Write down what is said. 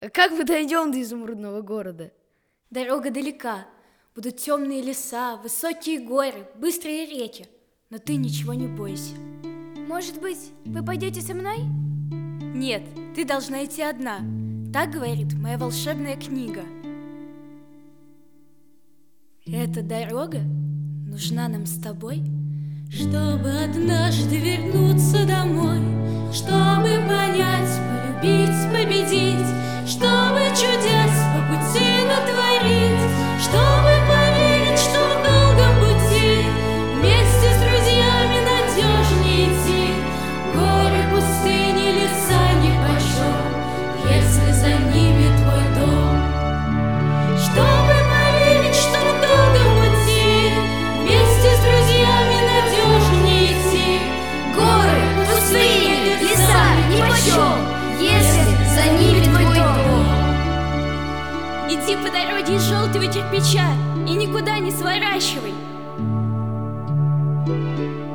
Как мы дойдем до изумрудного города? Дорога далека. Будут темные леса, высокие горы, быстрые реки. Но ты ничего не бойся. Может быть, вы пойдете со мной? Нет, ты должна идти одна. Так говорит моя волшебная книга. Эта дорога нужна нам с тобой, чтобы однажды вернуться домой, чтобы понять, полюбить, победить, чтобы чудес по пути натворить, чтобы поверить, что в долгом пути вместе с друзьями надежнее идти. Горы, пустыни, леса нипочем, если за ними твой дом. Чтобы поверить, что в долгом пути вместе с друзьями надежнее идти. Горы, пустыни, леса нипочем, если за ними твой дом. Иди по дороге из желтого кирпича и никуда не сворачивай.